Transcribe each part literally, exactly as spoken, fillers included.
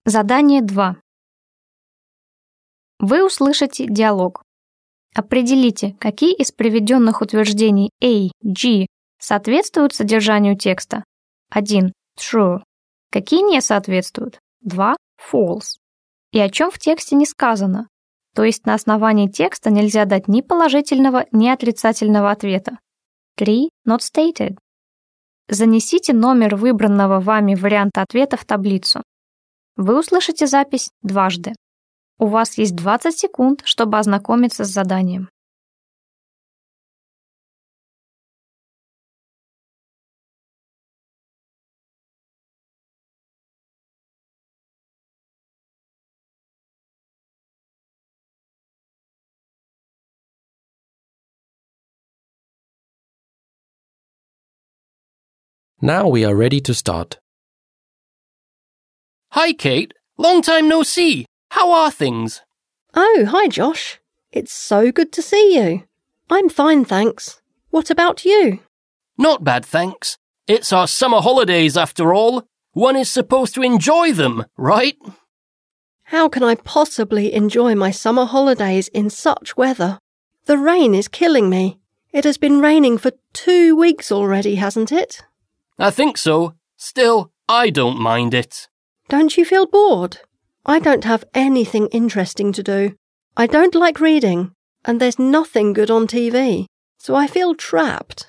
Задание два. Вы услышите диалог. Определите, какие из приведенных утверждений A, G соответствуют содержанию текста. один. True. Какие не соответствуют. два. False. И о чем в тексте не сказано. То есть на основании текста нельзя дать ни положительного, ни отрицательного ответа. три. Not stated. Занесите номер выбранного вами варианта ответа в таблицу. Вы услышите запись дважды. У вас есть двадцать секунд, чтобы ознакомиться с заданием. Now we are ready to start. Hi, Kate. Long time no see. How are things? Oh, hi, Josh. It's so good to see you. I'm fine, thanks. What about you? Not bad, thanks. It's our summer holidays after all. One is supposed to enjoy them, right? How can I possibly enjoy my summer holidays in such weather? The rain is killing me. It has been raining for two weeks already, hasn't it? I think so. Still, I don't mind it. Don't you feel bored? I don't have anything interesting to do. I don't like reading, and there's nothing good on T V, so I feel trapped.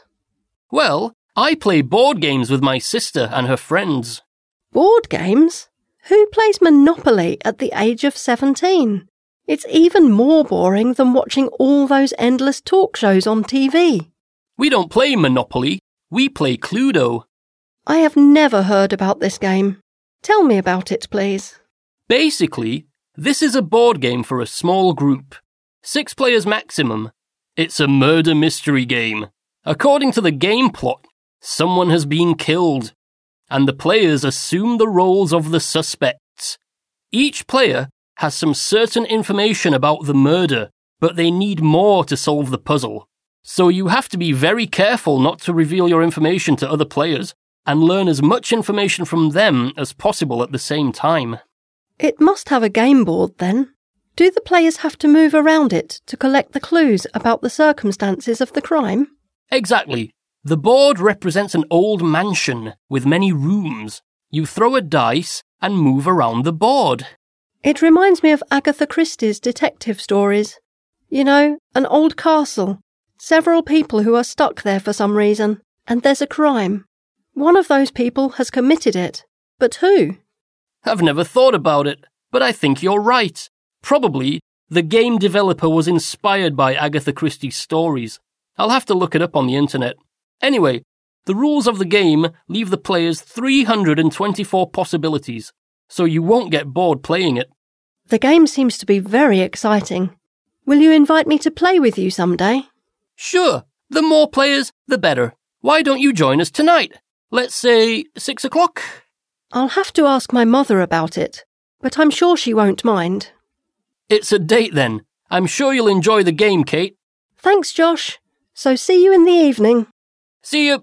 Well, I play board games with my sister and her friends. Board games? Who plays Monopoly at the age of seventeen? It's even more boring than watching all those endless talk shows on T V. We don't play Monopoly. We play Cluedo. I have never heard about this game. Tell me about it, please. Basically, this is a board game for a small group. Six players maximum. It's a murder mystery game. According to the game plot, someone has been killed, and the players assume the roles of the suspects. Each player has some certain information about the murder, but they need more to solve the puzzle. So you have to be very careful not to reveal your information to other players, and learn as much information from them as possible at the same time. It must have a game board, then. Do the players have to move around it to collect the clues about the circumstances of the crime? Exactly. The board represents an old mansion with many rooms. You throw a dice and move around the board. It reminds me of Agatha Christie's detective stories. You know, an old castle, several people who are stuck there for some reason, and there's a crime. One of those people has committed it, but who? I've never thought about it, but I think you're right. Probably, the game developer was inspired by Agatha Christie's stories. I'll have to look it up on the internet. Anyway, the rules of the game leave the players three hundred twenty-four possibilities, so you won't get bored playing it. The game seems to be very exciting. Will you invite me to play with you someday? Sure. The more players, the better. Why don't you join us tonight? Let's say six o'clock? I'll have to ask my mother about it, but I'm sure she won't mind. It's a date then. I'm sure you'll enjoy the game, Kate. Thanks, Josh. So see you in the evening. See you.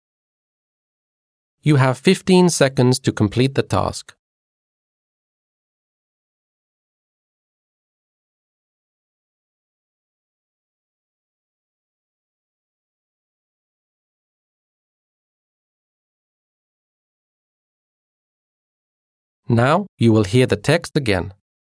You have fifteen seconds to complete the task. Now you will hear the text again.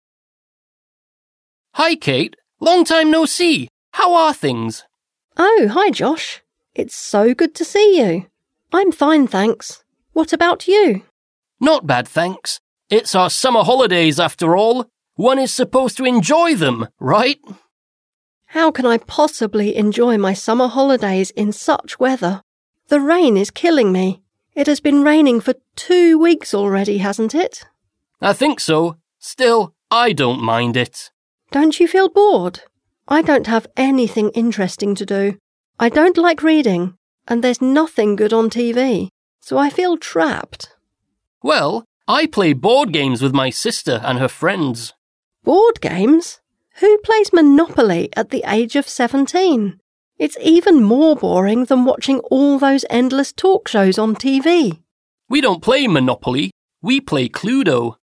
Hi, Kate. Long time no see. How are things? Oh, hi, Josh. It's so good to see you. I'm fine, thanks. What about you? Not bad, thanks. It's our summer holidays after all. One is supposed to enjoy them, right? How can I possibly enjoy my summer holidays in such weather? The rain is killing me. It has been raining for two weeks already, hasn't it? I think so. Still, I don't mind it. Don't you feel bored? I don't have anything interesting to do. I don't like reading, and there's nothing good on T V, so I feel trapped. Well, I play board games with my sister and her friends. Board games? Who plays Monopoly at the age of seventeen? It's even more boring than watching all those endless talk shows on T V. We don't play Monopoly. We play Cluedo.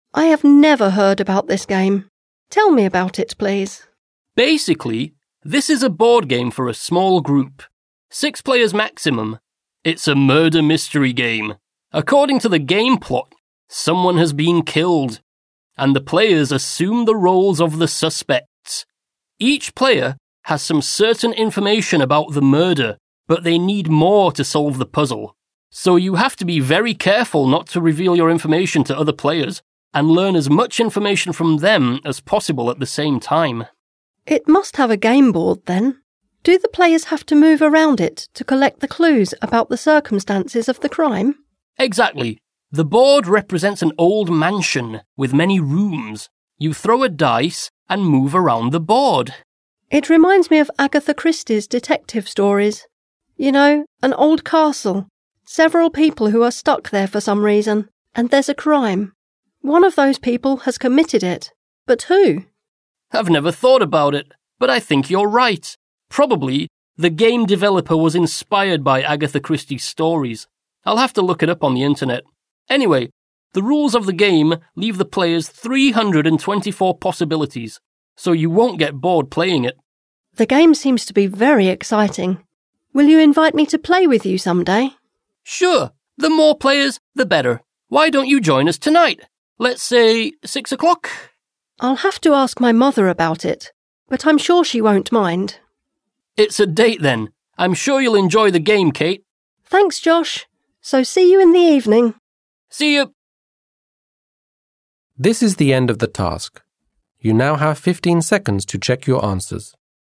I have never heard about this game. Tell me about it, please. Basically, this is a board game for a small group. Six players maximum. It's a murder mystery game. According to the game plot, someone has been killed, and the players assume the roles of the suspects. Each player has some certain information about the murder, but they need more to solve the puzzle. So you have to be very careful not to reveal your information to other players and learn as much information from them as possible at the same time. It must have a game board then. Do the players have to move around it to collect the clues about the circumstances of the crime? Exactly. The board represents an old mansion with many rooms. You throw a dice and move around the board. It reminds me of Agatha Christie's detective stories. You know, an old castle, several people who are stuck there for some reason, and there's a crime. One of those people has committed it, but who? I've never thought about it, but I think you're right. Probably, the game developer was inspired by Agatha Christie's stories. I'll have to look it up on the internet. Anyway, the rules of the game leave the players three hundred twenty-four possibilities, so you won't get bored playing it. The game seems to be very exciting. Will you invite me to play with you someday? Sure. The more players, the better. Why don't you join us tonight? Let's say six o'clock? I'll have to ask my mother about it, but I'm sure she won't mind. It's a date then. I'm sure you'll enjoy the game, Kate. Thanks, Josh. So see you in the evening. See you. This is the end of the task. You now have fifteen seconds to check your answers.